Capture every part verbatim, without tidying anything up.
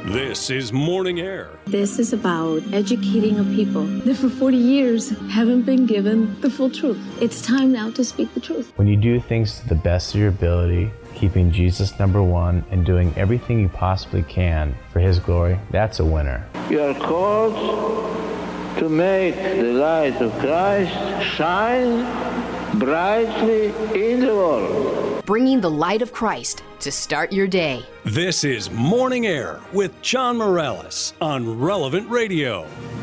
This is Morning Air. This is about educating a people that for forty years haven't been given the full truth. It's time now to speak the truth. When you do things to the best of your ability, keeping Jesus number one and doing everything you possibly can for His glory, that's a winner. You are called to make the light of Christ shine brightly in the world. Bringing the light of Christ to start your day. This is Morning Air with John Morales on Relevant Radio.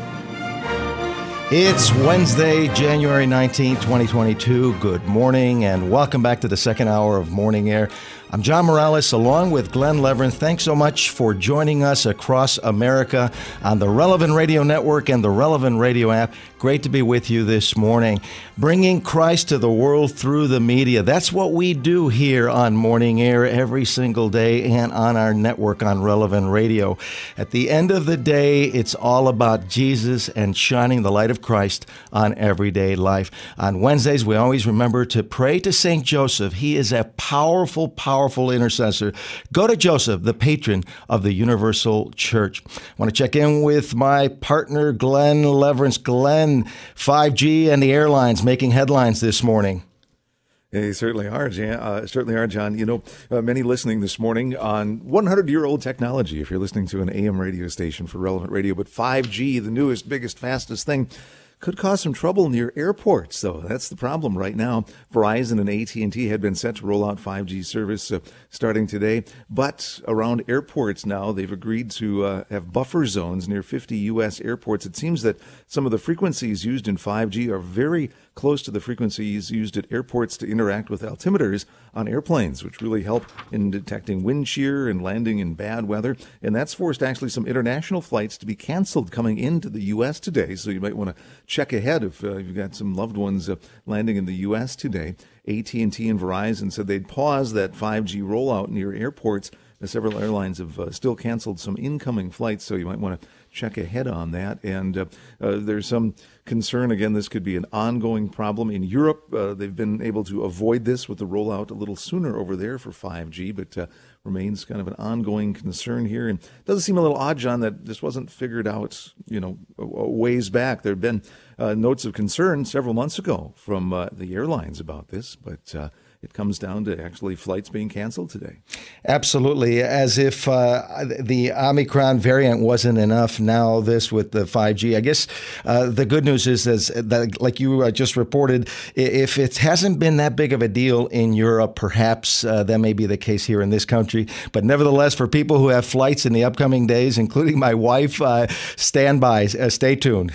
It's Wednesday, January nineteenth, twenty twenty-two. Good morning and welcome back to the second hour of Morning Air. I'm John Morales along with Glenn Levering. Thanks so much for joining us across America on the Relevant Radio Network and the Relevant Radio app. Great to be with you this morning. Bringing Christ to the world through the media. That's what we do here on Morning Air every single day and on our network on Relevant Radio. At the end of the day, it's all about Jesus and shining the light of Christ on everyday life. On Wednesdays, we always remember to pray to Saint Joseph. He is a powerful, powerful intercessor. Go to Joseph, the patron of the Universal Church. I want to check in with my partner, Glenn Levering. Glenn, five G and the airlines making headlines this morning. They certainly are, Jan, uh, certainly are, John. You know, uh, many listening this morning on one hundred year old technology, if you're listening to an A M radio station for Relevant Radio, but five G, the newest, biggest, fastest thing, could cause some trouble near airports, though. That's the problem right now. Verizon and A T and T had been set to roll out five G service uh, starting today, but around airports now, they've agreed to uh, have buffer zones near fifty U S airports. It seems that some of the frequencies used in five G are very close to the frequencies used at airports to interact with altimeters on airplanes, which really help in detecting wind shear and landing in bad weather. And that's forced actually some international flights to be canceled coming into the U S today. So you might want to check ahead if uh, you've got some loved ones uh, landing in the U S today. A T and T and Verizon said they'd pause that five G rollout near airports. Uh, several airlines have uh, still canceled some incoming flights, so you might want to check ahead on that. And uh, uh, there's some concern, again, this could be an ongoing problem. In Europe, uh, they've been able to avoid this with the rollout a little sooner over there for five G, but uh, remains kind of an ongoing concern here. And it does seem a little odd, John, that this wasn't figured out, you know, a, a ways back. There have been uh, notes of concern several months ago from uh, the airlines about this, but uh, it comes down to actually flights being canceled today. Absolutely. As if uh, the Omicron variant wasn't enough, now this with the five G. I guess uh, the good news is, is that, like you uh, just reported, if it hasn't been that big of a deal in Europe, perhaps uh, that may be the case here in this country. But nevertheless, for people who have flights in the upcoming days, including my wife, uh, stand by, uh, stay tuned.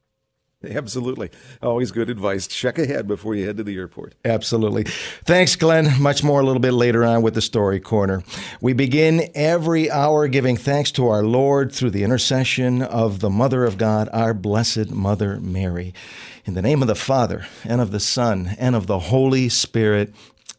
Absolutely. Always good advice. Check ahead before you head to the airport. Absolutely. Thanks, Glenn. Much more a little bit later on with the Story Corner. We begin every hour giving thanks to our Lord through the intercession of the Mother of God, our Blessed Mother Mary. In the name of the Father, and of the Son, and of the Holy Spirit,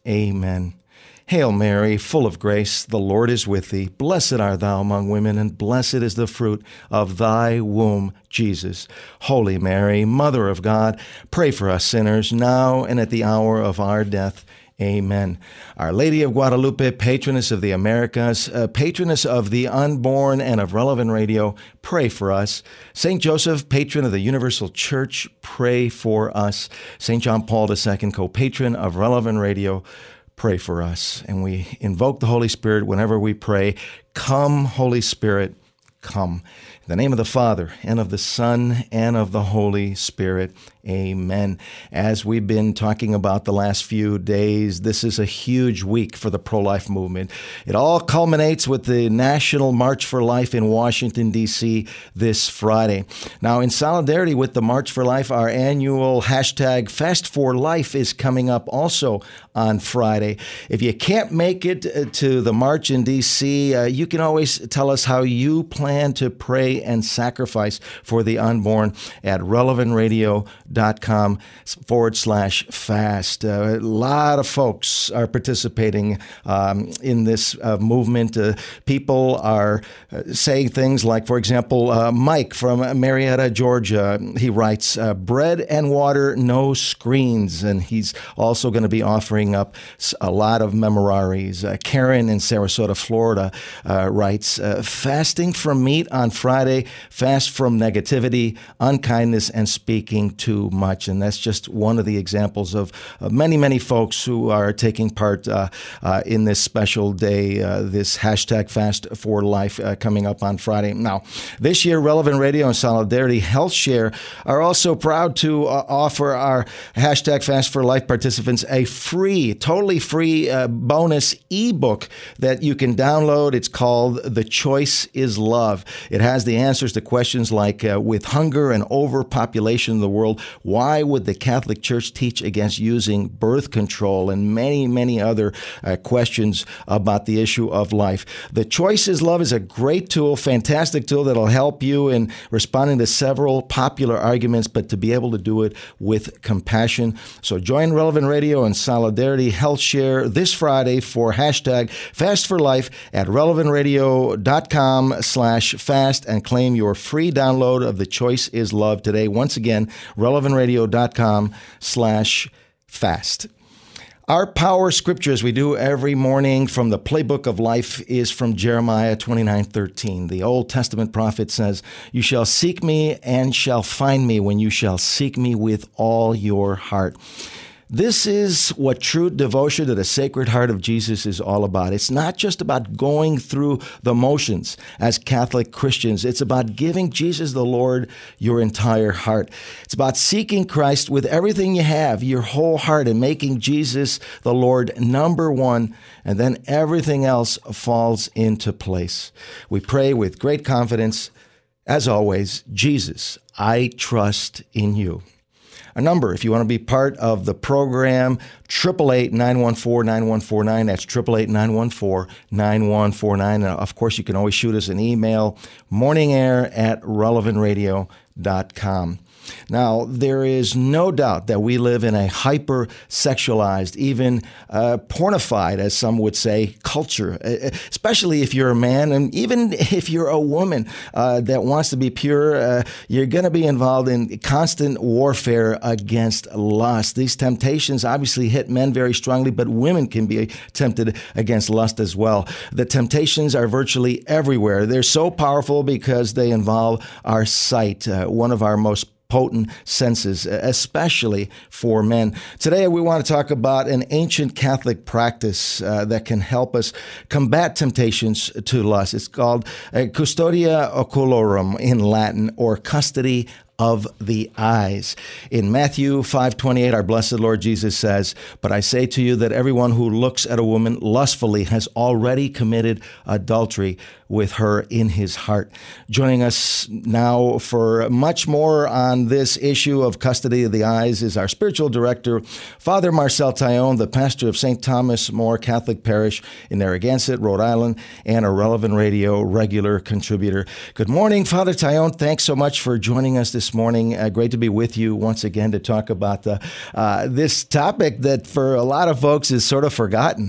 amen. Hail Mary, full of grace, the Lord is with thee. Blessed art thou among women, and blessed is the fruit of thy womb, Jesus. Holy Mary, Mother of God, pray for us sinners, now and at the hour of our death. Amen. Our Lady of Guadalupe, patroness of the Americas, uh, patroness of the unborn and of Relevant Radio, pray for us. Saint Joseph, patron of the Universal Church, pray for us. Saint John Paul the Second, co-patron of Relevant Radio, pray for us. And we invoke the Holy Spirit whenever we pray. Come, Holy Spirit, come. In the name of the Father, and of the Son, and of the Holy Spirit. Amen. As we've been talking about the last few days, this is a huge week for the pro-life movement. It all culminates with the National March for Life in Washington, D C this Friday. Now, in solidarity with the March for Life, our annual hashtag Fast for Life is coming up also on Friday. If you can't make it to the march in D C, uh, you can always tell us how you plan plan to pray and sacrifice for the unborn at relevantradio.com forward slash fast. Uh, a lot of folks are participating um, in this uh, movement. Uh, people are uh, saying things like, for example, uh, Mike from Marietta, Georgia, he writes, uh, bread and water, no screens. And he's also going to be offering up a lot of memoraries. Uh, Karen in Sarasota, Florida, uh, writes, uh, fasting from meat on Friday, fast from negativity, unkindness, and speaking too much. And that's just one of the examples of, of many, many folks who are taking part uh, uh, in this special day, uh, this hashtag Fast for Life uh, coming up on Friday. Now, this year, Relevant Radio and Solidarity Health Share are also proud to uh, offer our hashtag Fast for Life participants a free, totally free uh, bonus ebook that you can download. It's called The Choice is Love. It has the answers to questions like, uh, with hunger and overpopulation in the world, why would the Catholic Church teach against using birth control, and many, many other uh, questions about the issue of life. The Choice is Love is a great tool, fantastic tool that'll help you in responding to several popular arguments, but to be able to do it with compassion. So join Relevant Radio and Solidarity Health Share this Friday for hashtag Fast for Life at relevantradio.com slash fast and claim your free download of The Choice is Love today. Once again, relevantradio.com slash fast. Our power scripture, as we do every morning from the Playbook of Life, is from Jeremiah twenty-nine thirteen. The Old Testament prophet says, "You shall seek me and shall find me when you shall seek me with all your heart." This is what true devotion to the Sacred Heart of Jesus is all about. It's not just about going through the motions as Catholic Christians. It's about giving Jesus the Lord your entire heart. It's about seeking Christ with everything you have, your whole heart, and making Jesus the Lord number one, and then everything else falls into place. We pray with great confidence, as always, Jesus, I trust in you. A number, if you want to be part of the program, eight eight eight, nine one four, nine one four nine. That's eight eight eight, nine one four, nine one four nine. And of course, you can always shoot us an email, morningair at relevant radio dot com. Now, there is no doubt that we live in a hyper-sexualized, even uh, pornified, as some would say, culture, especially if you're a man, and even if you're a woman uh, that wants to be pure, uh, you're going to be involved in constant warfare against lust. These temptations obviously hit men very strongly, but women can be tempted against lust as well. The temptations are virtually everywhere. They're so powerful because they involve our sight, uh, one of our most potent senses, especially for men. Today, we want to talk about an ancient Catholic practice uh, that can help us combat temptations to lust. It's called uh, custodia oculorum in Latin, or custody of the eyes. In Matthew five twenty-eight, our blessed Lord Jesus says, "But I say to you that everyone who looks at a woman lustfully has already committed adultery with her in his heart." Joining us now for much more on this issue of custody of the eyes is our spiritual director, Father Marcel Taillon, the pastor of Saint Thomas More Catholic Parish in Narragansett, Rhode Island, and a Relevant Radio regular contributor. Good morning, Father Taillon. Thanks so much for joining us this morning. Uh, great to be with you once again to talk about uh, uh, this topic that for a lot of folks is sort of forgotten.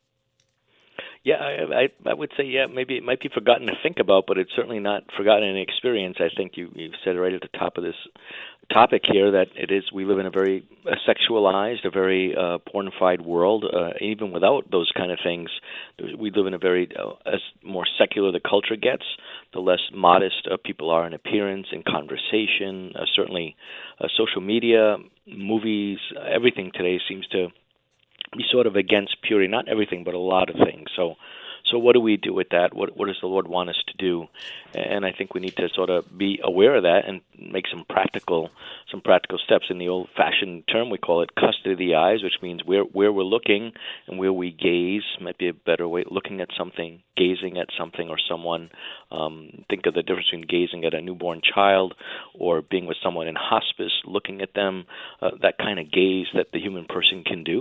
Yeah, I, I, I would say, yeah, maybe it might be forgotten to think about, but it's certainly not forgotten in experience. I think you, you've said right at the top of this topic here that it is, we live in a very uh, sexualized, a very uh, pornified world. Uh, even without those kind of things, we live in a very, uh, as more secular the culture gets, the less modest uh, people are in appearance, in conversation. Uh, certainly uh, social media, movies, everything today seems to be sort of against purity. Not everything, but a lot of things. So So what do we do with that? What what does the Lord want us to do? And I think we need to sort of be aware of that and make some practical some practical steps. In the old-fashioned term, we call it custody of the eyes, which means where where we're looking and where we gaze might be a better way. Looking at something, gazing at something or someone. Um, think of the difference between gazing at a newborn child or being with someone in hospice, looking at them. Uh, that kind of gaze that the human person can do.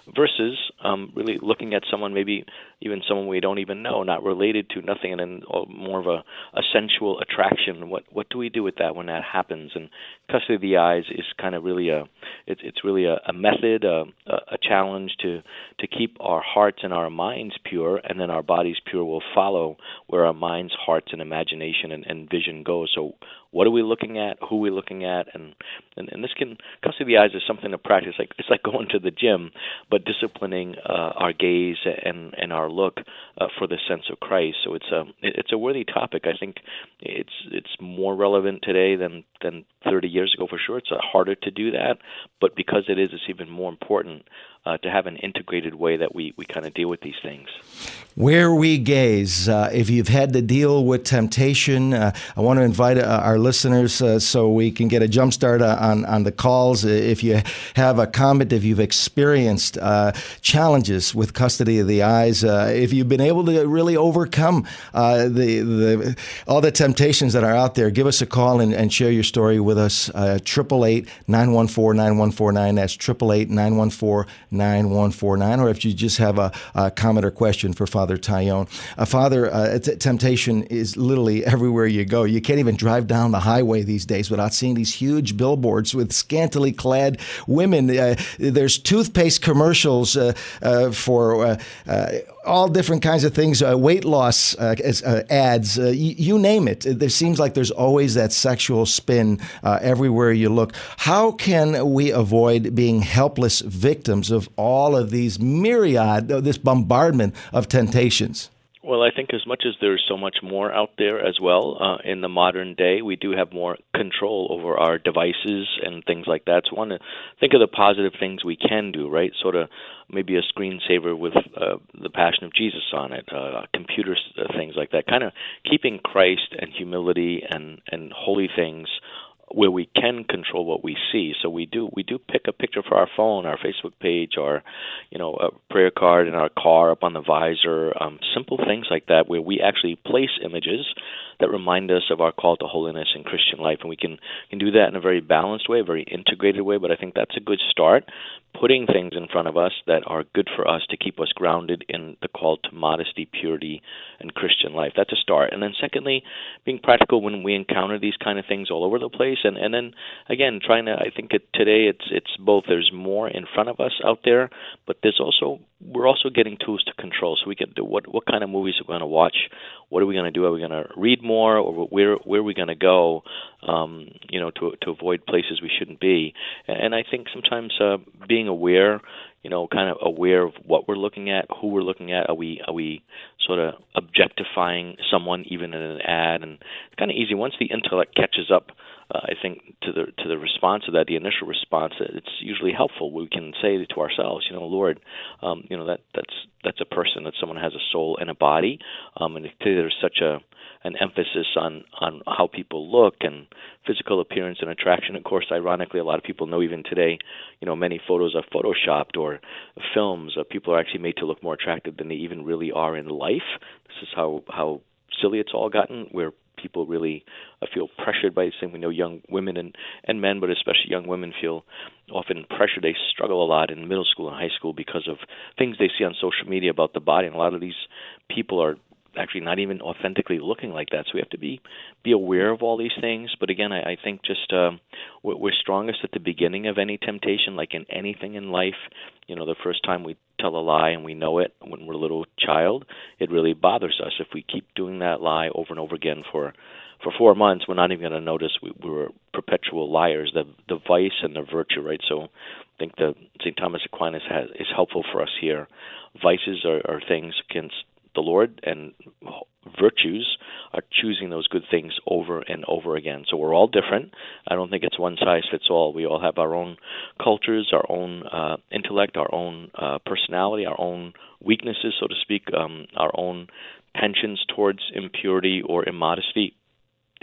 versus um, really looking at someone, maybe even someone we don't even know, not related to, nothing, and then more of a, a sensual attraction. What what do we do with that when that happens? And custody of the eyes is kind of really a it's it's really a, a method, a, a challenge to to keep our hearts and our minds pure, and then our bodies pure will follow where our minds, hearts, and imagination and, and vision go. So what are we looking at? Who are we looking at? And, and, and this can, custody of the eyes is something to practice. Like it's like going to the gym, but disciplining uh, our gaze and, and our look uh, for the sense of Christ. So it's a it's a worthy topic. I think it's it's more relevant today than than thirty years ago for sure. It's uh, harder to do that, but because it is, it's even more important uh, to have an integrated way that we, we kind of deal with these things. Where we gaze, uh, if you've had to deal with temptation, uh, I want to invite uh, our listeners uh, so we can get a jump start on, on the calls. If you have a comment, if you've experienced uh, challenges with custody of the eyes, uh, if you've been able to really overcome uh, the, the all the temptations that are out there, give us a call and, and share your story with us. eight eight eight, nine one four, nine one four nine. That's eight eight eight, nine one four, nine one four nine. Or if you just have a, a comment or question for Father Taillon. Uh, Father, uh, t- temptation is literally everywhere you go. You can't even drive down the highway these days without seeing these huge billboards with scantily clad women. Uh, there's toothpaste commercials uh, uh, for uh, uh, all different kinds of things, uh, weight loss uh, uh, ads, uh, you, you name it. There seems like there's always that sexual spin uh, everywhere you look. How can we avoid being helpless victims of all of these myriad, uh, this bombardment of temptations? Well, I think as much as there's so much more out there as well, uh, in the modern day, we do have more control over our devices and things like that. So I want to think of the positive things we can do, right? Sort of maybe a screensaver with uh, the Passion of Jesus on it, uh, computer uh, things like that, kind of keeping Christ and humility and, and holy things where we can control what we see. So we do we do pick a picture for our phone, our Facebook page, or you know a prayer card in our car up on the visor, um, simple things like that where we actually place images that remind us of our call to holiness in Christian life. And we can, can do that in a very balanced way, a very integrated way, but I think that's a good start, putting things in front of us that are good for us to keep us grounded in the call to modesty, purity, and Christian life. That's a start. And then secondly, being practical when we encounter these kind of things all over the place. And, and then, again, trying to, I think it, today it's it's both, there's more in front of us out there, but there's also, we're also getting tools to control. So we can do what, what kind of movies are we going to watch? What are we going to do? Are we going to read more, or where where are we going to go, um, you know, to to avoid places we shouldn't be? And I think sometimes uh, being aware, you know, kind of aware of what we're looking at, who we're looking at. Are we are we sort of objectifying someone even in an ad? And it's kind of easy once the intellect catches up. Uh, I think to the to the response of that, the initial response, it's usually helpful. We can say to ourselves, you know, Lord, um, you know that that's that's a person, that someone has a soul and a body, um, and today there's such a an emphasis on, on how people look and physical appearance and attraction. Of course, ironically, a lot of people know even today, you know, many photos are photoshopped, or films. Uh, people are actually made to look more attractive than they even really are in life. This is how how silly it's all gotten, where people really uh, feel pressured by this thing. We know young women and, and men, but especially young women, feel often pressured. They struggle a lot in middle school and high school because of things they see on social media about the body. And a lot of these people are actually not even authentically looking like that. So we have to be be aware of all these things. But again, I, I think just um, we're, we're strongest at the beginning of any temptation, like in anything in life. You know, the first time we tell a lie and we know it when we're a little child, it really bothers us. If we keep doing that lie over and over again for for four months, we're not even going to notice we, we were perpetual liars, the the vice and the virtue, right? So I think the Saint Thomas Aquinas has, is helpful for us here. Vices are, are things against the Lord, and virtues are choosing those good things over and over again. So we're all different. I don't think it's one size fits all. We all have our own cultures, our own uh, intellect, our own uh, personality, our own weaknesses, so to speak, um, our own penchants towards impurity or immodesty.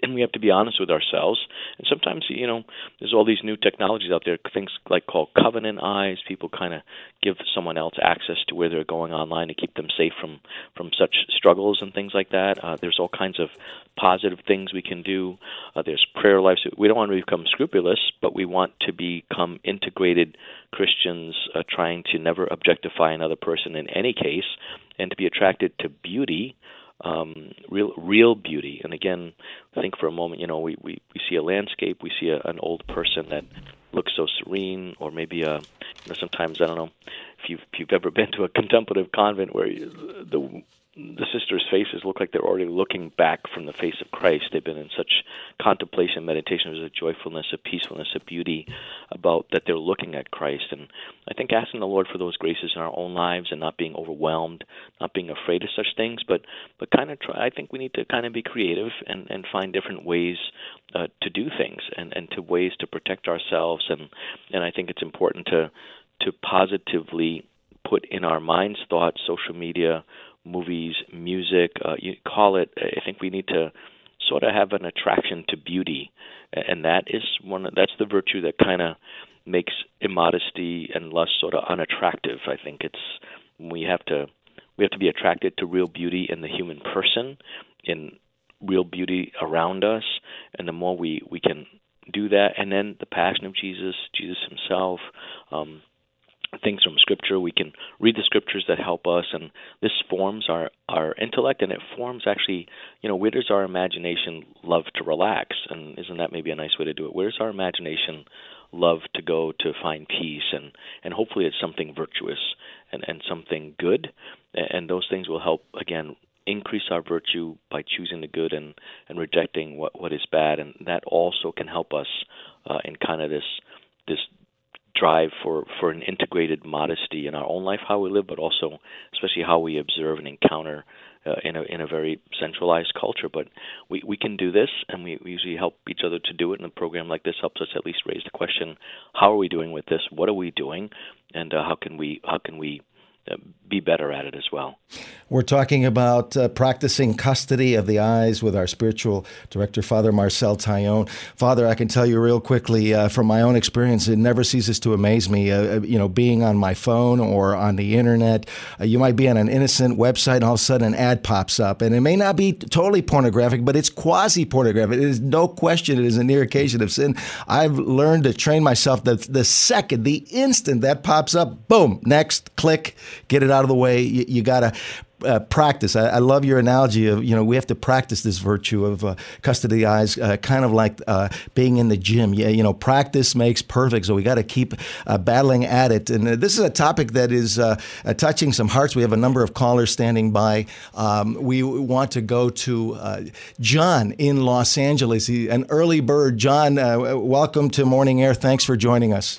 and we have to be honest with ourselves. And sometimes, you know, there's all these new technologies out there, things like called covenant eyes. People kind of give someone else access to where they're going online to keep them safe from, from such struggles and things like that. Uh, there's all kinds of positive things we can do. Uh, there's prayer lives. We don't want to become scrupulous, but we want to become integrated Christians, uh, trying to never objectify another person in any case, and to be attracted to beauty. Um, real, real beauty. And again, think for a moment. You know, we, we, we see a landscape, we see a, an old person that looks so serene, or maybe a. You know, sometimes I don't know if you've if you've ever been to a contemplative convent where you, the the sisters' faces look like they're already looking back from the face of Christ. They've been in such contemplation, meditation. There's a joyfulness, a peacefulness, a beauty about that they're looking at Christ. And I think asking the Lord for those graces in our own lives and not being overwhelmed, not being afraid of such things, but but kind of try. I think we need to kind of be creative and, and find different ways uh, to do things and, and to ways to protect ourselves. And and I think it's important to to positively put in our minds thoughts, social media, movies, music, uh, you call it. I think we need to sort of have an attraction to beauty, and that is one. That's the virtue that kind of makes immodesty and lust sort of unattractive. I think it's we have to we have to be attracted to real beauty in the human person, in real beauty around us, and the more we we can do that, and then the passion of Jesus, Jesus Himself. Um, things from Scripture. We can read the Scriptures that help us, and this forms our, our intellect, and it forms actually, you know, where does our imagination love to relax? And isn't that maybe a nice way to do it? Where does our imagination love to go to find peace? And, and hopefully it's something virtuous and, and something good, and those things will help, again, increase our virtue by choosing the good and, and rejecting what, what is bad, and that also can help us uh, in kind of this this drive for, for an integrated modesty in our own life, how we live, but also especially how we observe and encounter uh, in a in a very centralized culture. But we, we can do this, and we, we usually help each other to do it, and a program like this helps us at least raise the question, how are we doing with this? What are we doing? And uh, how can we how can we Uh, be better at it as well. We're talking about uh, practicing custody of the eyes with our spiritual director, Father Marcel Taillon. Father, I can tell you real quickly uh, from my own experience, it never ceases to amaze me. Uh, you know, being on my phone or on the internet, uh, you might be on an innocent website, and all of a sudden an ad pops up, and it may not be totally pornographic, but it's quasi-pornographic. It is no question it is a near occasion of sin. I've learned to train myself that the second, the instant that pops up, boom, next, click. Get it out of the way. You, you got to uh, practice. I, I love your analogy of, you know, we have to practice this virtue of uh, custody of the eyes, uh, kind of like uh, being in the gym. Yeah, you know, practice makes perfect. So we got to keep uh, battling at it. And uh, this is a topic that is uh, uh, touching some hearts. We have a number of callers standing by. Um, we want to go to uh, John in Los Angeles. He, an early bird. John, uh, welcome to Morning Air. Thanks for joining us.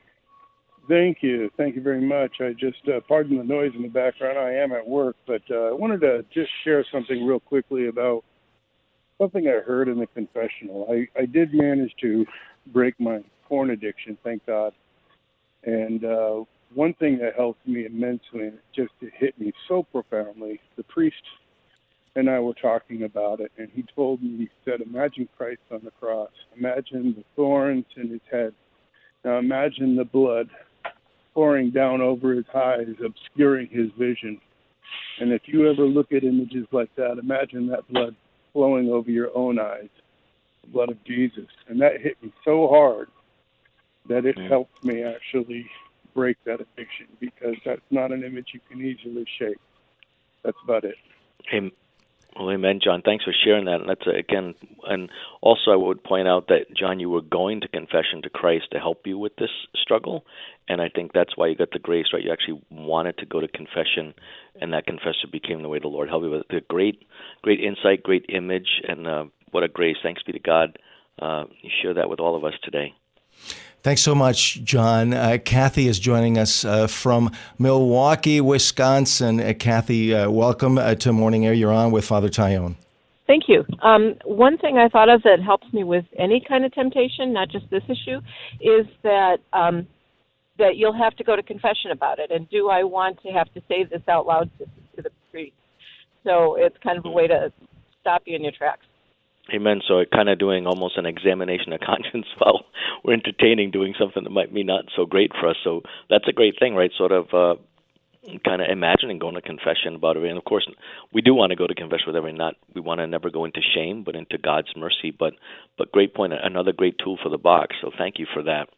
Thank you. Thank you very much. I just, uh, pardon the noise in the background. I am at work, but uh, I wanted to just share something real quickly about something I heard in the confessional. I, I did manage to break my porn addiction, thank God. And uh, one thing that helped me immensely, and it just it hit me so profoundly, the priest and I were talking about it, and he told me, he said, imagine Christ on the cross. Imagine the thorns in his head. Now imagine the blood pouring down over his eyes, obscuring his vision. And if you ever look at images like that, imagine that blood flowing over your own eyes, the blood of Jesus. And that hit me so hard that it helped me actually break that addiction, because that's not an image you can easily shake. That's about it. Amen. Well, amen, John. Thanks for sharing that. And that's, again, and also I would point out that, John, you were going to confession to Christ to help you with this struggle, and I think that's why you got the grace, right? You actually wanted to go to confession, and that confession became the way the Lord helped you with it. Great, great insight, great image, and uh, what a grace. Thanks be to God. Uh, you share that with all of us today. Thanks so much, John. Uh, Kathy is joining us uh, from Milwaukee, Wisconsin. Uh, Kathy, uh, welcome uh, to Morning Air. You're on with Father Taillon. Thank you. Um, one thing I thought of that helps me with any kind of temptation, not just this issue, is that um, that you'll have to go to confession about it. And do I want to have to say this out loud to, to the priest? So it's kind of a way to stop you in your tracks. Amen. So it kind of doing almost an examination of conscience while we're entertaining doing something that might be not so great for us. So that's a great thing, right? Sort of uh, kind of imagining going to confession about it. And of course, we do want to go to confession with everyone. Not we want to never go into shame, but into God's mercy. But but great point. Another great tool for the box. So thank you for that.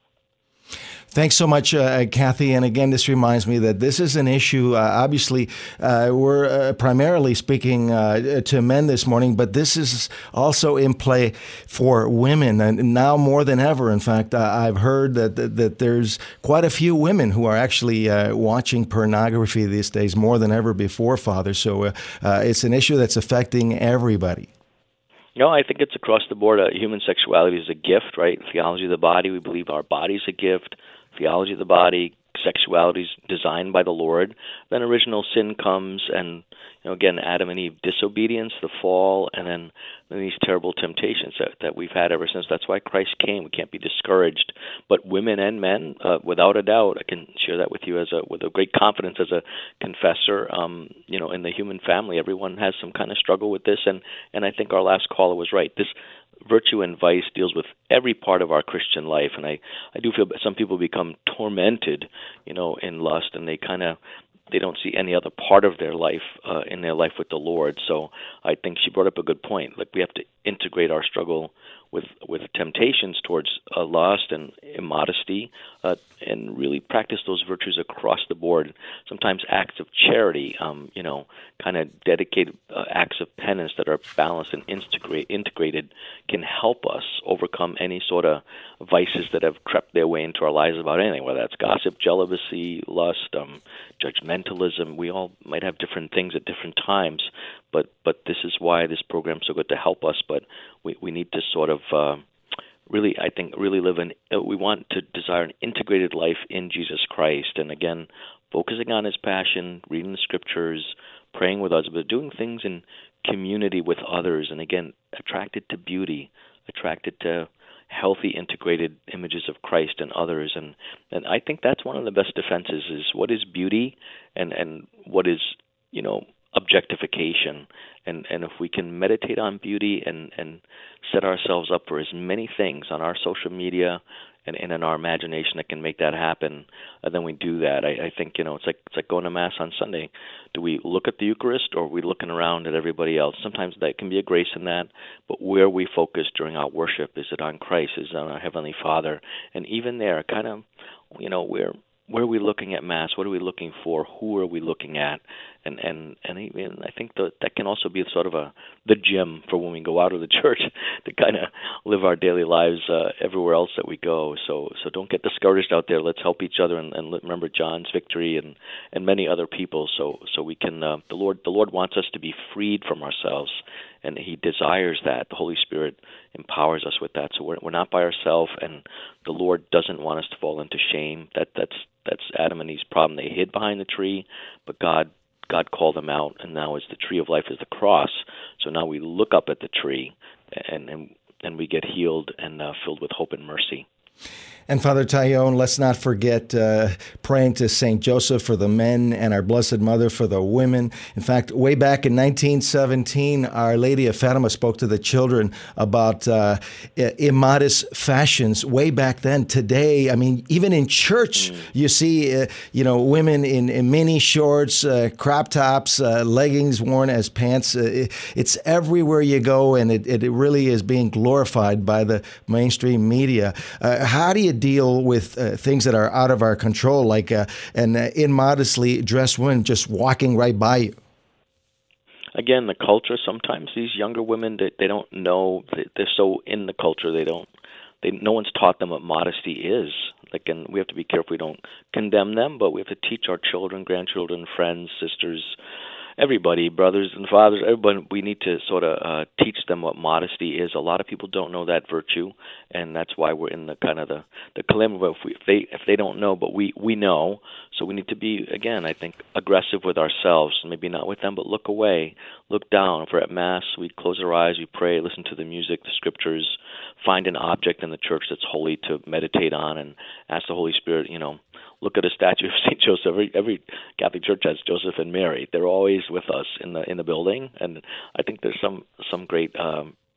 Thanks so much, uh, Kathy. And again, this reminds me that this is an issue. Uh, obviously, uh, we're uh, primarily speaking uh, to men this morning, but this is also in play for women. And now more than ever, in fact, uh, I've heard that, that that there's quite a few women who are actually uh, watching pornography these days more than ever before, Father. So uh, uh, it's an issue that's affecting everybody. No, I think it's across the board. Uh, human sexuality is a gift, right? Theology of the body, we believe our body's a gift. Theology of the body, sexuality is designed by the Lord. Then original sin comes, and you know, again, Adam and Eve, disobedience, the fall, and then, then these terrible temptations that, that we've had ever since. That's why Christ came. We can't be discouraged. But women and men, uh, without a doubt, I can share that with you as a with a great confidence as a confessor. Um, you know, in the human family, everyone has some kind of struggle with this, and and I think our last caller was right. This virtue and vice deals with every part of our Christian life, and I, I do feel some people become tormented, you know, in lust, and they kind of they don't see any other part of their life uh, in their life with the Lord. So I think she brought up a good point. Like we have to integrate our struggle with with temptations towards uh, lust and immodesty, uh, and really practice those virtues across the board. Sometimes acts of charity, um, you know, kind of dedicated uh, acts of penance that are balanced and integrate, integrated can help us overcome any sort of vices that have crept their way into our lives about anything, whether that's gossip, jealousy, lust, um, judgmentalism. We all might have different things at different times, but but this is why this program is so good to help us. But we, we need to sort of uh, really, I think, really live in, uh, we want to desire an integrated life in Jesus Christ. And again, focusing on his passion, reading the scriptures, praying with others, but doing things in community with others. And again, attracted to beauty, attracted to healthy, integrated images of Christ and others. And, and I think that's one of the best defenses is what is beauty and, and what is, you know, objectification. And and if we can meditate on beauty and, and set ourselves up for as many things on our social media and, and in our imagination that can make that happen, uh, then we do that. I, I think, you know, it's like it's like going to Mass on Sunday. Do we look at the Eucharist or are we looking around at everybody else? Sometimes that can be a grace in that, but where we focus during our worship, is it on Christ? Is it on our Heavenly Father? And even there, kind of, you know, where where are we looking at Mass? What are we looking for? Who are we looking at? And and and I think that that can also be sort of a the gym for when we go out of the church to kind of live our daily lives uh, everywhere else that we go. So so don't get discouraged out there. Let's help each other and, and remember John's victory and, and many other people. So so we can uh, the Lord the Lord wants us to be freed from ourselves, and He desires that. The Holy Spirit empowers us with that. So we're we're not by ourselves, and the Lord doesn't want us to fall into shame. That that's that's Adam and Eve's problem. They hid behind the tree, but God. God called them out, and now as the tree of life is the cross. So now we look up at the tree, and and, and we get healed and uh, filled with hope and mercy. And Father Taillon, let's not forget uh, praying to Saint Joseph for the men and our Blessed Mother for the women. In fact, way back in nineteen seventeen, Our Lady of Fatima spoke to the children about uh, immodest fashions way back then. Today, I mean, even in church, mm. you see, uh, you know, women in, in mini shorts, uh, crop tops, uh, leggings worn as pants. Uh, it, it's everywhere you go, and it, it really is being glorified by the mainstream media. Uh, how do you deal with uh, things that are out of our control, like uh, an uh, immodestly dressed woman just walking right by you? Again, the culture. Sometimes these younger women, they, they don't know. They're so in the culture, they don't. They no one's taught them what modesty is. Like, and we have to be careful we don't condemn them, but we have to teach our children, grandchildren, friends, sisters, everybody, brothers and fathers, everybody, we need to sort of uh, teach them what modesty is. A lot of people don't know that virtue, and that's why we're in the kind of the, the dilemma. If, we, if they if they don't know, but we, we know, so we need to be, again, I think, aggressive with ourselves. Maybe not with them, but look away, look down. If we're at Mass, we close our eyes, we pray, listen to the music, the scriptures, find an object in the church that's holy to meditate on, and ask the Holy Spirit, you know, look at a statue of Saint Joseph. Every, every Catholic church has Joseph and Mary. They're always with us in the in the building, and I think there's some some great um,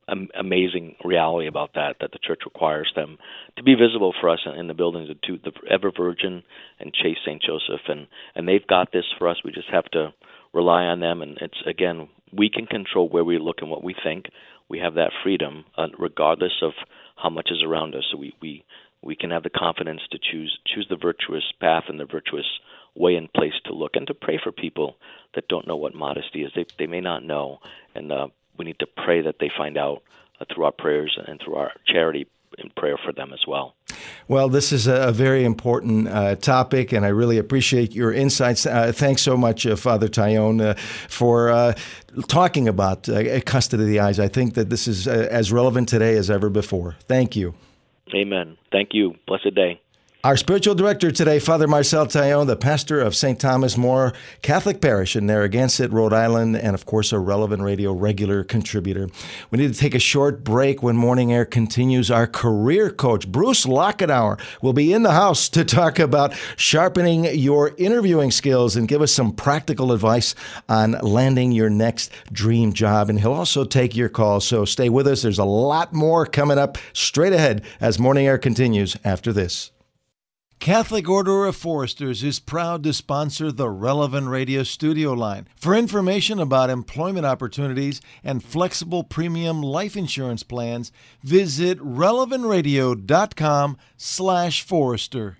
am- amazing reality about that, that the church requires them to be visible for us in, in the buildings of two, the Ever Virgin and Chase Saint Joseph, and, and they've got this for us. We just have to rely on them, and it's, again, we can control where we look and what we think. We have that freedom, uh, regardless of how much is around us. So we, we, we can have the confidence to choose choose the virtuous path and the virtuous way and place to look, and to pray for people that don't know what modesty is. They they may not know, and uh, we need to pray that they find out uh, through our prayers and through our charity and prayer for them as well. Well, this is a very important uh, topic, and I really appreciate your insights. Uh, thanks so much, uh, Father Taillon, uh, for uh, talking about uh, custody of the eyes. I think that this is uh, as relevant today as ever before. Thank you. Amen. Thank you. Blessed day. Our spiritual director today, Father Marcel Taillon, the pastor of Saint Thomas More Catholic Parish in Narragansett, Rhode Island, and of course a Relevant Radio regular contributor. We need to take a short break. When Morning Air continues, our career coach, Bruce Lockenauer, will be in the house to talk about sharpening your interviewing skills and give us some practical advice on landing your next dream job. And he'll also take your calls, so stay with us. There's a lot more coming up straight ahead as Morning Air continues after this. Catholic Order of Foresters is proud to sponsor the Relevant Radio studio line. For information about employment opportunities and flexible premium life insurance plans, visit relevant radio dot com slash forester.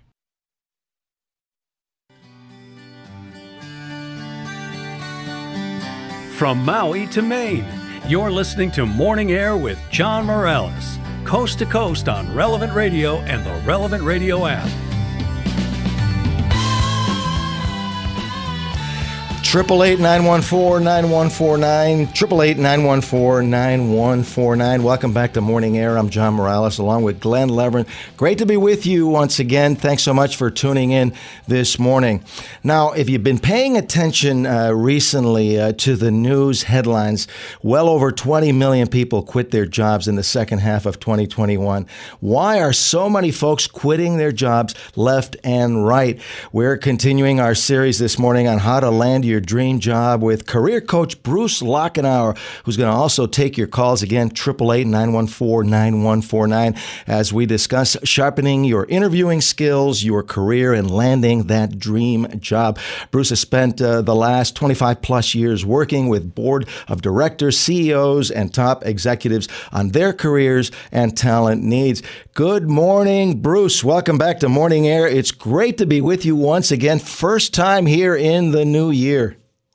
From Maui to Maine, you're listening to Morning Air with John Morales, coast to coast on Relevant Radio and the Relevant Radio app. Triple eight nine one four nine one four nine. Triple eight nine one four nine one four nine. Welcome back to Morning Air. I'm John Morales, along with Glenn Levering. Great to be with you once again. Thanks so much for tuning in this morning. Now, if you've been paying attention uh, recently uh, to the news headlines, well over twenty million people quit their jobs in the second half of twenty twenty-one. Why are so many folks quitting their jobs left and right? We're continuing our series this morning on how to land your dream job with career coach Bruce Lockenauer, who's going to also take your calls again, triple eight nine one four nine one four nine, as we discuss sharpening your interviewing skills, your career, and landing that dream job. Bruce has spent uh, the last twenty-five plus years working with board of directors, C E Os, and top executives on their careers and talent needs. Good morning, Bruce. Welcome back to Morning Air. It's great to be with you once again. First time here in the new year.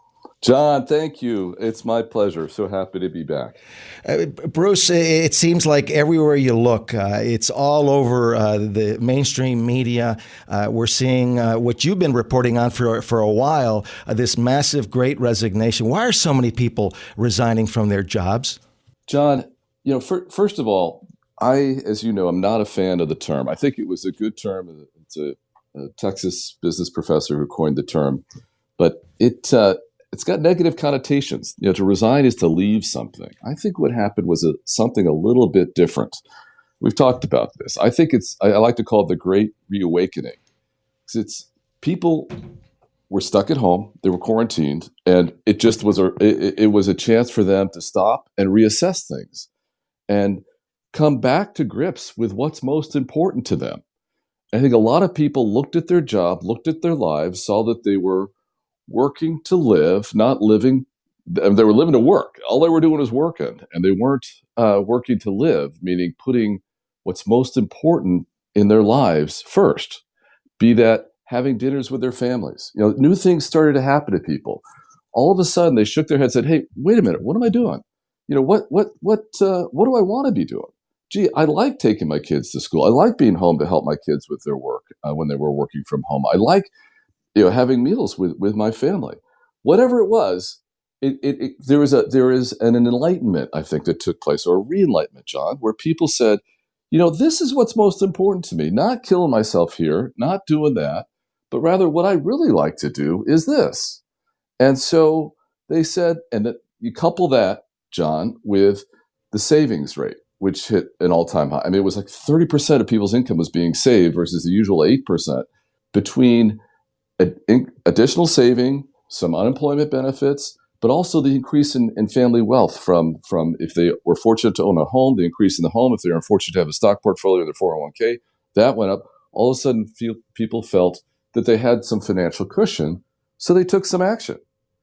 John, thank you. It's my pleasure. So happy to be back. Uh, Bruce, it seems like everywhere you look, uh, it's all over uh, the mainstream media. Uh, we're seeing uh, what you've been reporting on for, for a while, uh, this massive great resignation. Why are so many people resigning from their jobs? John, you know, for, first of all, I, as you know, I'm not a fan of the term. I think it was a good term. It's a, a Texas business professor who coined the term, but it uh, it's got negative connotations. You know, to resign is to leave something. I think what happened was a, something a little bit different. We've talked about this. I think it's, I, I like to call it the Great Reawakening. Because it's, people were stuck at home, they were quarantined, and it just was a, it, it was a chance for them to stop and reassess things and come back to grips with what's most important to them. I think a lot of people looked at their job, looked at their lives, saw that they were working to live, not living. They were living to work. All they were doing was working, and they weren't uh, working to live, meaning putting what's most important in their lives first, be that having dinners with their families. You know, new things started to happen to people. All of a sudden, they shook their heads and said, "Hey, wait a minute, what am I doing? You know, what what what uh, what do I want to be doing? Gee, I like taking my kids to school. I like being home to help my kids with their work uh, when they were working from home. I like, you know, having meals with, with my family." Whatever it was, it, it, it, there was a there is an, an enlightenment, I think, that took place, or a re-enlightenment, John, where people said, you know, this is what's most important to me, not killing myself here, not doing that, but rather what I really like to do is this. And so they said, and that you couple that, John, with the savings rate, which hit an all-time high. I mean, it was like thirty percent of people's income was being saved versus the usual eight percent. Between ad- in- additional saving, some unemployment benefits, but also the increase in, in family wealth from, from if they were fortunate to own a home, the increase in the home. If they were unfortunate to have a stock portfolio in their four oh one k, that went up. All of a sudden, feel, people felt that they had some financial cushion, so they took some action.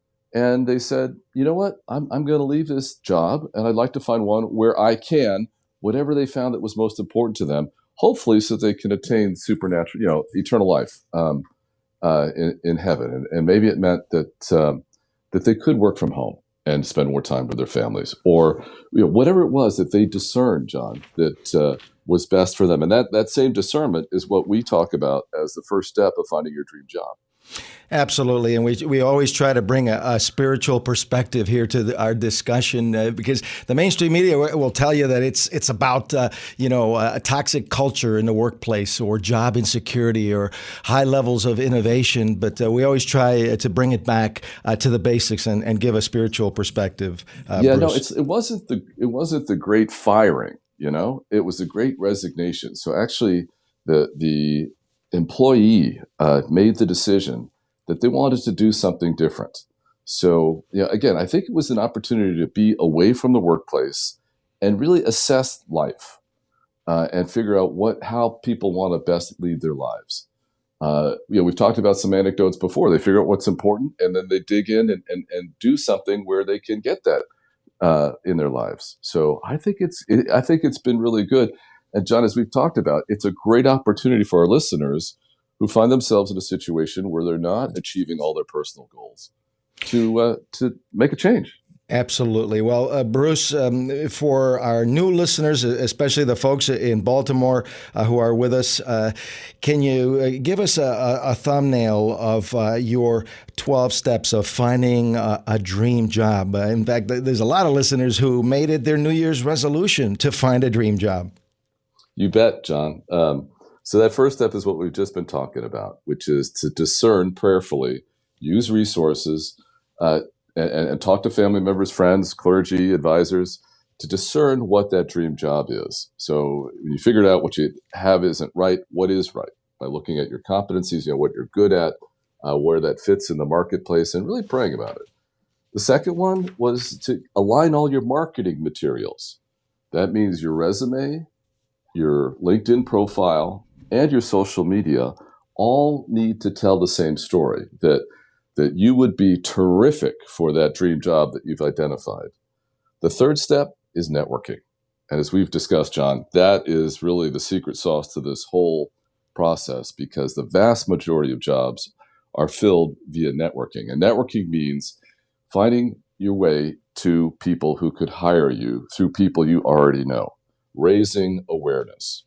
And they said, you know what, I'm, I'm going to leave this job, and I'd like to find one where I can, whatever they found that was most important to them, hopefully so they can attain supernatural, you know, eternal life um, uh, in, in heaven. And, and maybe it meant that um, that they could work from home and spend more time with their families, or you know, whatever it was that they discerned, John, that uh, was best for them. And that, that same discernment is what we talk about as the first step of finding your dream job. Absolutely. And we we always try to bring a, a spiritual perspective here to the, our discussion uh, because the mainstream media will tell you that it's it's about, uh, you know, a toxic culture in the workplace or job insecurity or high levels of innovation. But uh, we always try to bring it back uh, to the basics and, and give a spiritual perspective. Uh, yeah, Bruce. no, it's, it wasn't the it wasn't the great firing, you know, it was a great resignation. So actually the the employee uh, made the decision that they wanted to do something different. So, yeah, again, I think it was an opportunity to be away from the workplace and really assess life uh, and figure out what how people want to best lead their lives. Uh, you know, we've talked about some anecdotes before. They figure out what's important, and then they dig in and, and, and do something where they can get that uh, in their lives. So I think it's it, I think it's been really good. And John, as we've talked about, it's a great opportunity for our listeners who find themselves in a situation where they're not achieving all their personal goals to uh, to make a change. Absolutely. Well, uh, Bruce, um, for our new listeners, especially the folks in Baltimore uh, who are with us, uh, can you uh, give us a, a thumbnail of uh, your twelve steps of finding a, a dream job? Uh, in fact, there's a lot of listeners who made it their New Year's resolution to find a dream job. You bet, John. Um, so that first step is what we've just been talking about, which is to discern prayerfully, use resources, uh, and, and talk to family members, friends, clergy, advisors, to discern what that dream job is. So when you figured out what you have isn't right, what is right? By looking at your competencies, you know, what you're good at, uh, where that fits in the marketplace, and really praying about it. The second one was to align all your marketing materials. That means your resume, your LinkedIn profile, and your social media all need to tell the same story, that that you would be terrific for that dream job that you've identified. The third step is networking. And as we've discussed, John, that is really the secret sauce to this whole process, because the vast majority of jobs are filled via networking. And networking means finding your way to people who could hire you through people you already know. Raising awareness.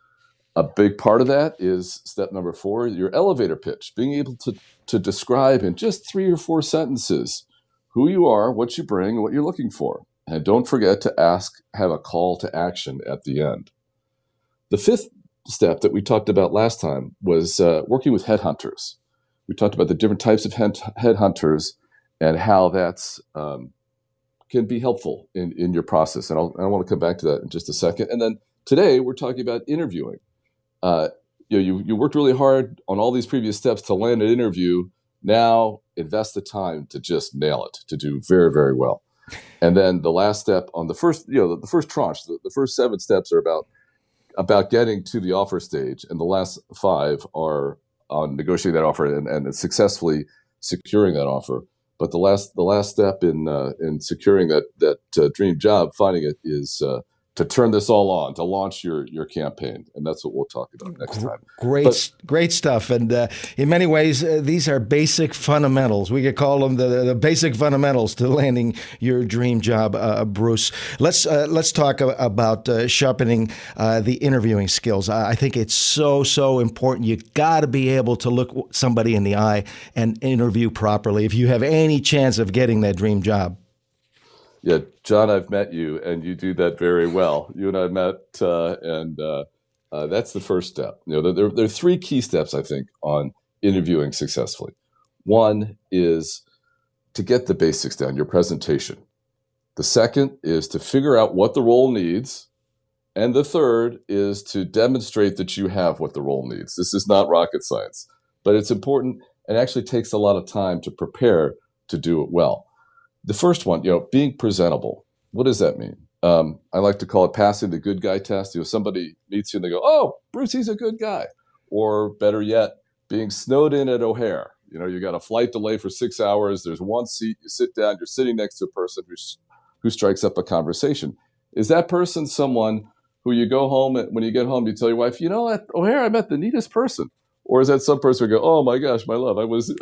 A big part of that is step number four, your elevator pitch, being able to, to describe in just three or four sentences who you are, what you bring, and what you're looking for. And don't forget to ask, have a call to action at the end. The fifth step that we talked about last time was uh, working with headhunters. We talked about the different types of head, headhunters and how that's um, can be helpful in, in your process. And I'll, I want to come back to that in just a second. And then today we're talking about interviewing. Uh, you know, you, you worked really hard on all these previous steps to land an interview. Now invest the time to just nail it, to do very, very well. And then the last step on the first, you know, the, the first tranche, the, the first seven steps are about, about getting to the offer stage. And the last five are on negotiating that offer and, and successfully securing that offer. But the last the last step in uh, in securing that that uh, dream job, finding it, is uh, to turn this all on, to launch your your campaign, and that's what we'll talk about next time. Great, but, great stuff. And uh, in many ways, uh, these are basic fundamentals. We could call them the, the basic fundamentals to landing your dream job, uh, Bruce. Let's uh, let's talk about uh, sharpening uh, the interviewing skills. I think it's so so important. You got to be able to look somebody in the eye and interview properly if you have any chance of getting that dream job. Yeah, John, I've met you, and you do that very well. You and I met, uh, and uh, uh, that's the first step. You know, there, there are three key steps, I think, on interviewing successfully. One is to get the basics down, your presentation. The second is to figure out what the role needs. And the third is to demonstrate that you have what the role needs. This is not rocket science, but it's important and actually takes a lot of time to prepare to do it well. the first one, you know, being presentable. What does that mean? Um, I like to call it passing the good guy test. You know, somebody meets you and they go, "Oh, Bruce, he's a good guy." Or better yet, being snowed in at O'Hare. You know, you got a flight delay for six hours. There's one seat. You sit down. You're sitting next to a person who's, who strikes up a conversation. Is that person someone who you go home and when you get home, you tell your wife, "You know, at O'Hare, I met the neatest person"? Or is that some person who go, "Oh my gosh, my love, I was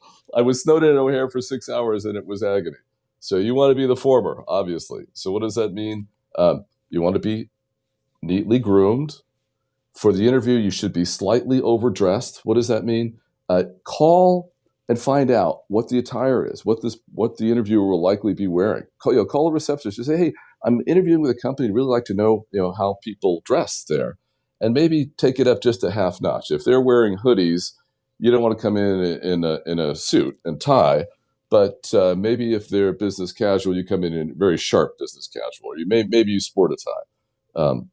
I was snowed in at O'Hare for six hours and it was agony"? So you want to be the former, obviously. So what does that mean? Um, you want to be neatly groomed. For the interview, you should be slightly overdressed. What does that mean? Uh, call and find out what the attire is, what this, what the interviewer will likely be wearing. Call, you know, call a receptionist and say, "Hey, I'm interviewing with a company. I'd really like to know, you know, how people dress there," and maybe take it up just a half notch. If they're wearing hoodies, you don't want to come in in a, in a suit and tie. But uh, maybe if they're business casual, you come in in very sharp business casual, or you may maybe you sport a tie. Um,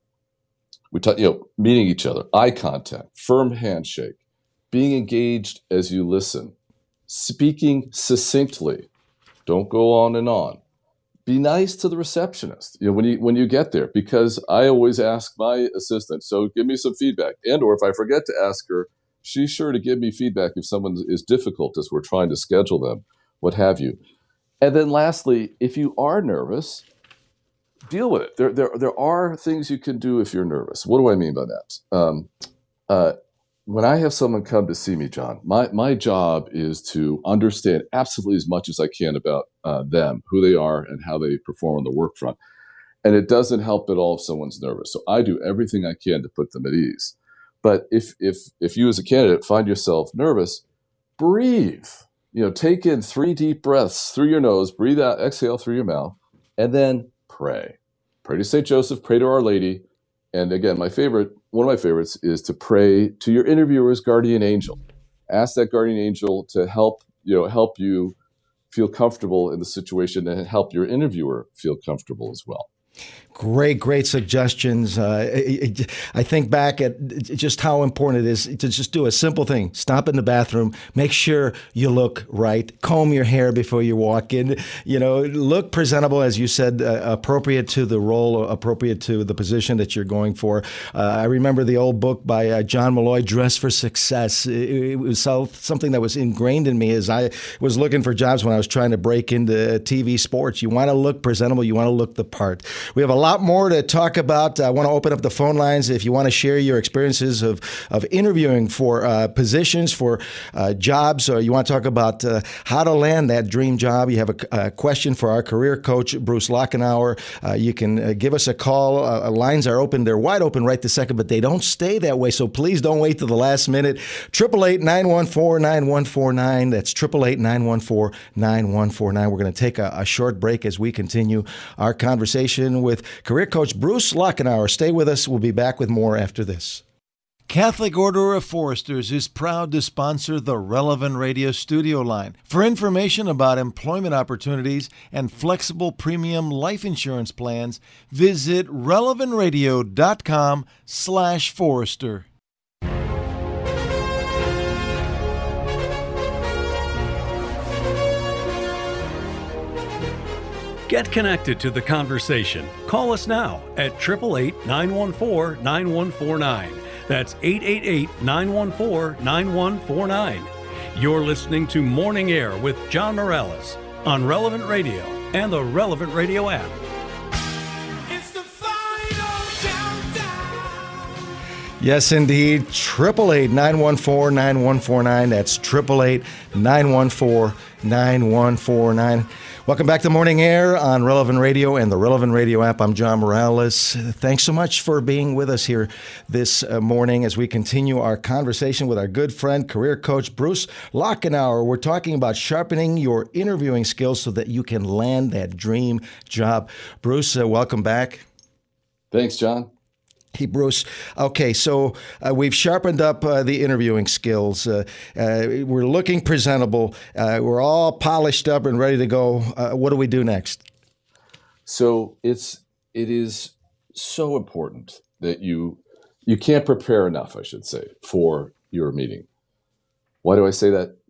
we talk, you know, meeting each other, eye contact, firm handshake, being engaged as you listen, speaking succinctly. Don't go on and on. Be nice to the receptionist, you know, when you when you get there, because I always ask my assistant, "So give me some feedback," and or if I forget to ask her, she's sure to give me feedback if someone is difficult as we're trying to schedule them, what have you. And then lastly, if you are nervous, deal with it. There, there, there are things you can do if you're nervous. What do I mean by that? Um, uh, when I have someone come to see me, John, my, my job is to understand absolutely as much as I can about uh, them, who they are, and how they perform on the work front. And it doesn't help at all if someone's nervous. So I do everything I can to put them at ease. But if if if you as a candidate find yourself nervous, breathe. You know, take in three deep breaths through your nose, breathe out, exhale through your mouth, and then pray. Pray to Saint Joseph, pray to Our Lady. And again, my favorite, one of my favorites is to pray to your interviewer's guardian angel. Ask that guardian angel to help, you know, help you feel comfortable in the situation and help your interviewer feel comfortable as well. Great, great suggestions. Uh, I think back at just how important it is to just do a simple thing. Stop in the bathroom, make sure you look right, comb your hair before you walk in, you know, look presentable, as you said, uh, appropriate to the role, appropriate to the position that you're going for. Uh, I remember the old book by uh, John Malloy, Dress for Success. It, it was something that was ingrained in me as I was looking for jobs when I was trying to break into T V sports. You want to look presentable, you want to look the part. We have a lot more to talk about. I want to open up the phone lines if you want to share your experiences of, of interviewing for uh, positions, for uh, jobs, or you want to talk about uh, how to land that dream job. You have a, a question for our career coach, Bruce Lockenauer. Uh, you can uh, give us a call. Uh, lines are open. They're wide open right this second, but they don't stay that way. So please don't wait till the last minute. eight eight eight, nine one four, nine one four nine. That's eight eight eight, nine one four, nine one four nine. We're going to take a, a short break as we continue our conversation with career coach Bruce Lockenauer. Stay with us. We'll be back with more after this. Catholic Order of Foresters is proud to sponsor the Relevant Radio studio line. For information about employment opportunities and flexible premium life insurance plans, visit relevant radio dot com slash forester. Get connected to the conversation. Call us now at eight eight eight, nine one four, nine one four nine. That's eight eight eight, nine one four, nine one four nine. You're listening to Morning Air with John Morales on Relevant Radio and the Relevant Radio app. It's the final countdown. Yes, indeed. eight eight eight, nine one four, nine one four nine. That's eight eight eight, nine one four, nine one four nine. Welcome back to Morning Air on Relevant Radio and the Relevant Radio app. I'm John Morales. Thanks so much for being with us here this uh, morning as we continue our conversation with our good friend, career coach Bruce Lockenauer. We're talking about sharpening your interviewing skills so that you can land that dream job. Bruce, uh, welcome back. Thanks, John. Hey, Bruce. Okay, so uh, we've sharpened up uh, the interviewing skills. Uh, uh, we're looking presentable. Uh, we're all polished up and ready to go. Uh, what do we do next? So it's it is so important that you you can't prepare enough, I should say, for your meeting. Why do I say that?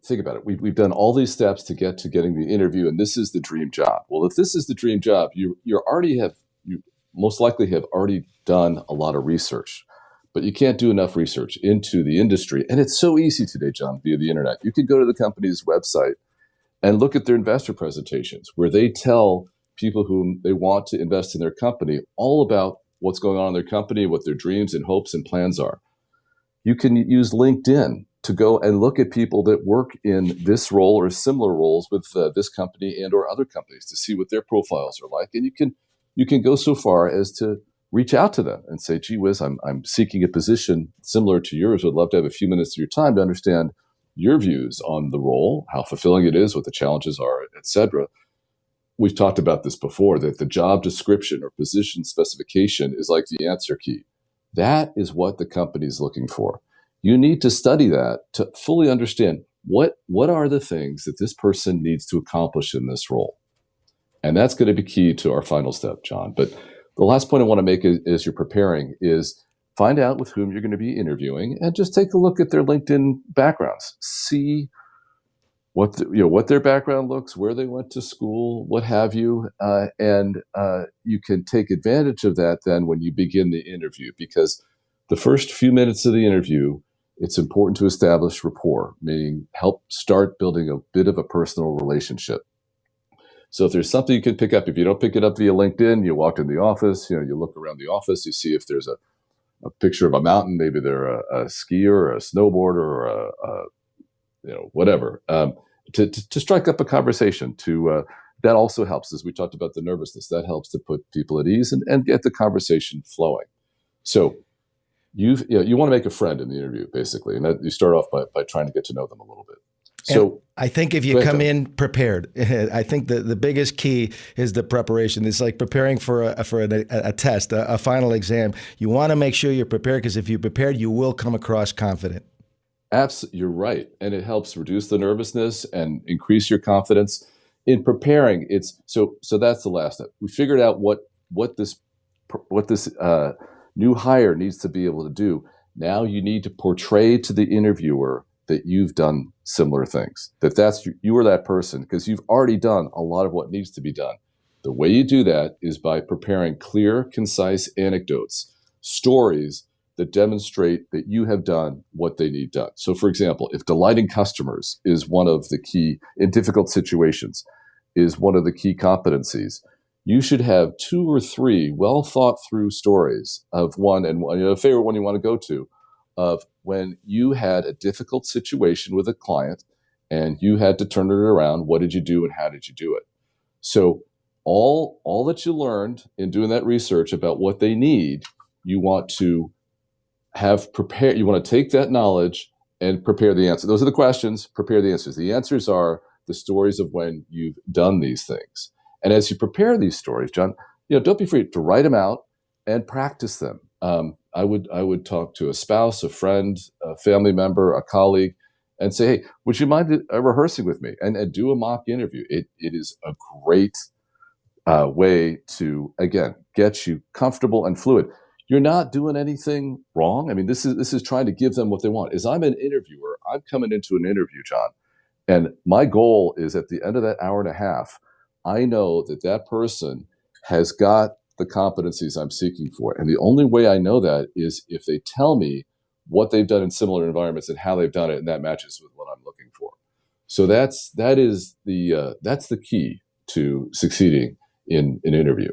think about it. We've, we've done all these steps to get to getting the interview, and this is the dream job. Well, if this is the dream job, you you already have, you most likely have already done a lot of research, but you can't do enough research into the industry. And it's so easy today, John, via the internet. You can go to the company's website and look at their investor presentations where they tell people whom they want to invest in their company all about what's going on in their company, what their dreams and hopes and plans are. You can use LinkedIn to go and look at people that work in this role or similar roles with uh, this company and or other companies to see what their profiles are like. And you can you can go so far as to reach out to them and say, gee whiz, I'm, I'm seeking a position similar to yours. Would love to have a few minutes of your time to understand your views on the role, how fulfilling it is, what the challenges are, et cetera. We've talked about this before, that the job description or position specification is like the answer key. That is what the company is looking for. You need to study that to fully understand what, what are the things that this person needs to accomplish in this role. And that's going to be key to our final step, John. But the last point I want to make is, as you're preparing is find out with whom you're going to be interviewing and just take a look at their LinkedIn backgrounds. See what the, you know what their background looks, where they went to school, what have you, uh, and uh, you can take advantage of that then when you begin the interview, because the first few minutes of the interview, it's important to establish rapport, meaning help start building a bit of a personal relationship. So if there's something you can pick up, if you don't pick it up via LinkedIn, you walk in the office, you know, you look around the office, you see if there's a, a picture of a mountain, maybe they're a, a skier or a snowboarder or a, a you know, whatever, um, to, to, to strike up a conversation. To uh, that also helps, as we talked about the nervousness, that helps to put people at ease and, and get the conversation flowing. So you've, you know, you want to make a friend in the interview, basically, and that you start off by, by trying to get to know them a little bit. So and I think if you come in prepared, I think the, the biggest key is the preparation. It's like preparing for a for a, a test, a, a final exam. You want to make sure you're prepared, because if you're prepared, you will come across confident. Absolutely, you're right, and it helps reduce the nervousness and increase your confidence in preparing. It's so so that's the last step. We figured out what what this what this uh, new hire needs to be able to do. Now you need to portray to the interviewer that you've done similar things, that that's you, you are that person, because you've already done a lot of what needs to be done. The way you do that is by preparing clear, concise anecdotes, stories that demonstrate that you have done what they need done. So for example, if delighting customers is one of the key, in difficult situations, is one of the key competencies, you should have two or three well thought through stories of one, and one, you know, a favorite one you want to go to, of when you had a difficult situation with a client and you had to turn it around. What did you do and how did you do it? So all, all that you learned in doing that research about what they need, you want to have prepared, you want to take that knowledge and prepare the answer. Those are the questions, prepare the answers. The answers are the stories of when you've done these things. And as you prepare these stories, John, you know, don't be afraid to write them out and practice them. Um, I would I would talk to a spouse, a friend, a family member, a colleague, and say, hey, would you mind uh, rehearsing with me? And, and do a mock interview. It It is a great uh, way to, again, get you comfortable and fluid. You're not doing anything wrong. I mean, this is this is trying to give them what they want. As I'm an interviewer, I'm coming into an interview, John, and my goal is at the end of that hour and a half, I know that that person has got the competencies I'm seeking for. And the only way I know that is if they tell me what they've done in similar environments and how they've done it, and that matches with what I'm looking for. So that's that is the uh, that's the key to succeeding in an interview.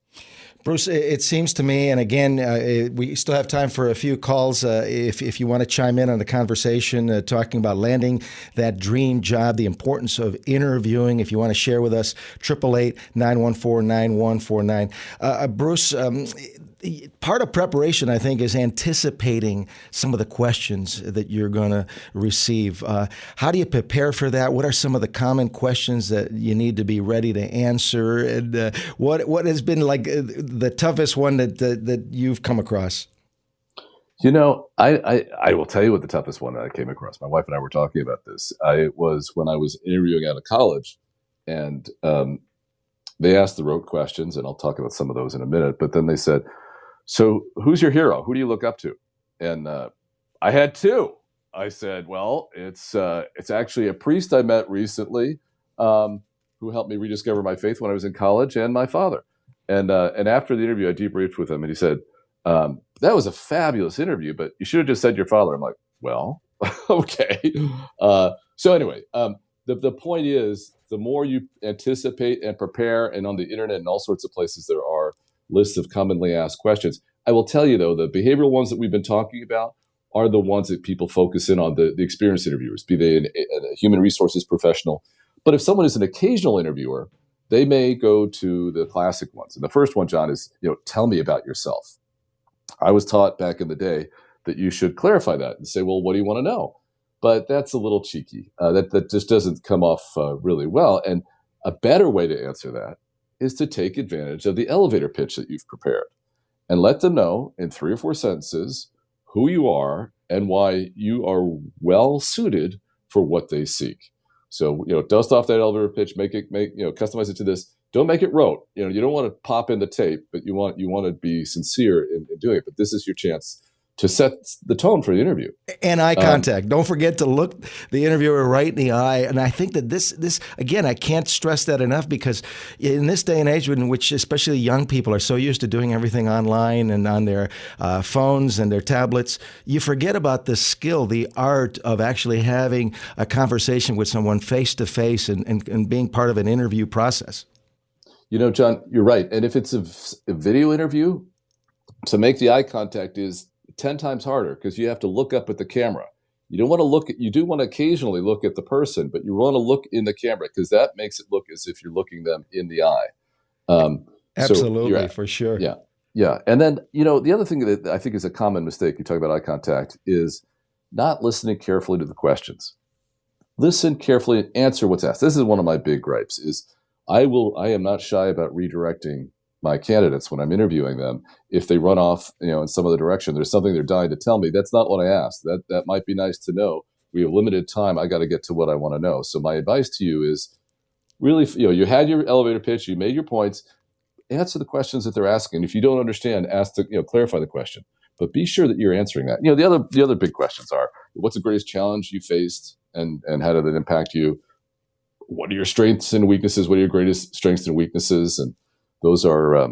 Bruce, it seems to me, and again, uh, we still have time for a few calls uh, if, if you want to chime in on the conversation, uh, talking about landing that dream job, the importance of interviewing. If you want to share with us, eight eight eight, nine one four, nine one four nine. Uh, Bruce, um, part of preparation, I think, is anticipating some of the questions that you're going to receive. Uh, how do you prepare for that? What are some of the common questions that you need to be ready to answer? And uh, what what has been like the toughest one that, that that you've come across? You know, I, I I will tell you what the toughest one that I came across. My wife and I were talking about this. I was when I was interviewing out of college, and um, they asked the rote questions, and I'll talk about some of those in a minute. But then they said, so who's your hero? Who do you look up to? And uh, I had two. I said, well, it's uh, it's actually a priest I met recently um, who helped me rediscover my faith when I was in college, and my father. And uh, and after the interview, I debriefed with him, and he said, um, that was a fabulous interview, but you should have just said your father. I'm like, well, okay. Uh, so anyway, um, the, the point is, the more you anticipate and prepare, and on the internet and all sorts of places, there are lists of commonly asked questions. I will tell you, though, the behavioral ones that we've been talking about are the ones that people focus in on, the, the experienced interviewers, be they an, a human resources professional. But if someone is an occasional interviewer, they may go to the classic ones. And the first one, John, is, you know, tell me about yourself. I was taught back in the day that you should clarify that and say, well, what do you want to know? But that's a little cheeky. Uh, that, that just doesn't come off uh, really well. And a better way to answer that is to take advantage of the elevator pitch that you've prepared and let them know in three or four sentences who you are and why you are well suited for what they seek. So, you know, dust off that elevator pitch, make it, make, you know, customize it to this. Don't make it rote. You know, you don't want to pop in the tape, but you want, you want to be sincere in, in doing it. But this is your chance to set the tone for the interview. And eye Um, contact. Don't forget to look the interviewer right in the eye. And I think that this, this again, I can't stress that enough, because in this day and age in which especially young people are so used to doing everything online and on their uh, phones and their tablets, you forget about the skill, the art of actually having a conversation with someone face to face and, and, and being part of an interview process. You know, John, you're right. And if it's a, a video interview, to make the eye contact is ten times harder, because you have to look up at the camera. You don't want to look at, you do want to occasionally look at the person, but you want to look in the camera, because that makes it look as if you're looking them in the eye. Um, Absolutely, so for sure. Yeah. Yeah. And then, you know, the other thing that I think is a common mistake, you talk about eye contact, is not listening carefully to the questions. Listen carefully and answer what's asked. This is one of my big gripes, is I will, I am not shy about redirecting my candidates when I'm interviewing them. If they run off, you know, in some other direction, there's something they're dying to tell me. That's not what I asked. That that might be nice to know. We have limited time. I got to get to what I want to know. So my advice to you is really, you know, you had your elevator pitch, you made your points, answer the questions that they're asking. If you don't understand, ask the, you know, clarify the question, but be sure that you're answering that. You know, the other, the other big questions are, what's the greatest challenge you faced, and, and how did it impact you? What are your strengths and weaknesses? What are your greatest strengths and weaknesses? And those are um,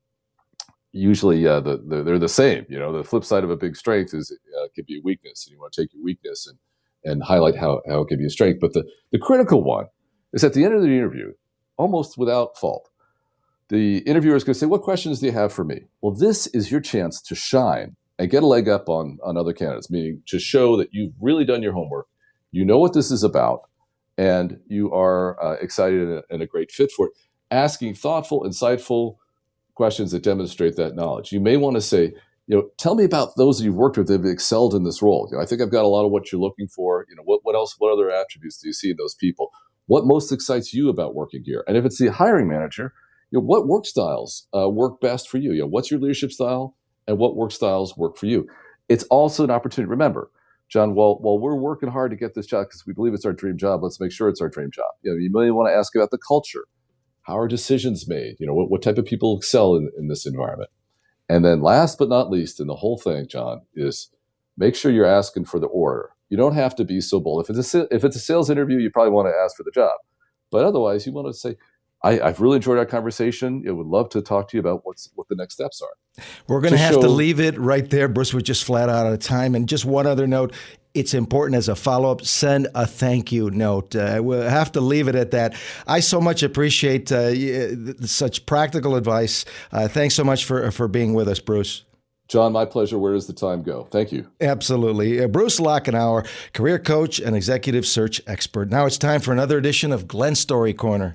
usually uh, the, the they're the same. You know, the flip side of a big strength is uh, it could be a weakness, and you want to take your weakness and and highlight how how it can be a strength. But the the critical one is at the end of the interview, almost without fault, the interviewer is going to say, "What questions do you have for me?" Well, this is your chance to shine and get a leg up on on other candidates, meaning to show that you've really done your homework, you know what this is about, and you are uh, excited and a, and a great fit for it. Asking thoughtful, insightful questions that demonstrate that knowledge. You may want to say, you know, tell me about those you've worked with that have excelled in this role. You know, I think I've got a lot of what you're looking for. You know, what, what else, what other attributes do you see in those people? What most excites you about working here? And if it's the hiring manager, you know, what work styles uh, work best for you? You know, what's your leadership style, and what work styles work for you? It's also an opportunity. Remember, John, while, while we're working hard to get this job because we believe it's our dream job, let's make sure it's our dream job. You know, you may want to ask about the culture. How are decisions made? You know, what, what type of people excel in, in this environment? And then last but not least in the whole thing, John, is make sure you're asking for the order. You don't have to be so bold. If it's a, if it's a sales interview, you probably want to ask for the job. But otherwise, you want to say, I, I've really enjoyed our conversation. I would love to talk to you about what's what the next steps are. We're going to have show, to leave it right there, Bruce. We're just flat out of time. And just one other note. It's important as a follow-up, send a thank you note. Uh, we'll have to leave it at that. I so much appreciate uh, such practical advice. Uh, thanks so much for, for being with us, Bruce. John, my pleasure. Where does the time go? Thank you. Absolutely. Uh, Bruce Lochenauer, career coach and executive search expert. Now it's time for another edition of Glenn's Story Corner.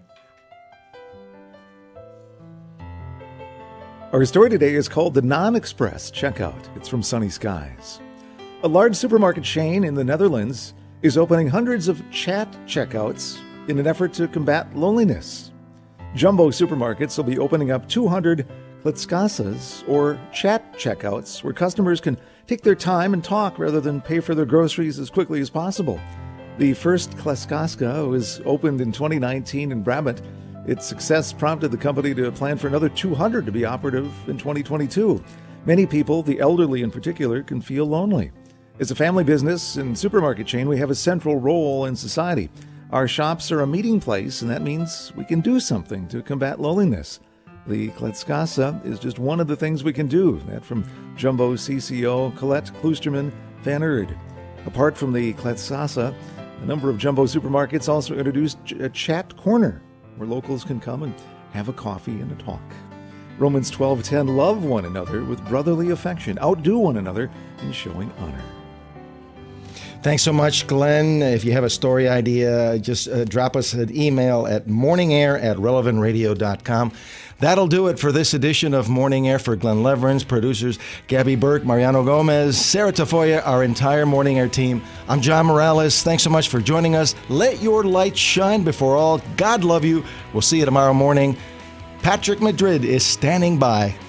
Our story today is called The Non-Express Checkout. It's from Sunny Skies. A large supermarket chain in the Netherlands is opening hundreds of chat checkouts in an effort to combat loneliness. Jumbo supermarkets will be opening up two hundred kletskasses, or chat checkouts, where customers can take their time and talk rather than pay for their groceries as quickly as possible. The first Kletskaska was opened in twenty nineteen in Brabant. Its success prompted the company to plan for another two hundred to be operative in twenty twenty-two. Many people, the elderly in particular, can feel lonely. As a family business and supermarket chain, we have a central role in society. Our shops are a meeting place, and that means we can do something to combat loneliness. The Kletskassa is just one of the things we can do. That from Jumbo C C O Colette Kloosterman Van Erd. Apart from the Kletskassa, a number of Jumbo supermarkets also introduced a chat corner where locals can come and have a coffee and a talk. Romans twelve ten, love one another with brotherly affection. Outdo one another in showing honor. Thanks so much, Glenn. If you have a story idea, just uh, drop us an email at morningair at relevant radio dot com. That'll do it for this edition of Morning Air. For Glenn Leverins, producers Gabby Burke, Mariano Gomez, Sarah Tafoya, our entire Morning Air team. I'm John Morales. Thanks so much for joining us. Let your light shine before all. God love you. We'll see you tomorrow morning. Patrick Madrid is standing by.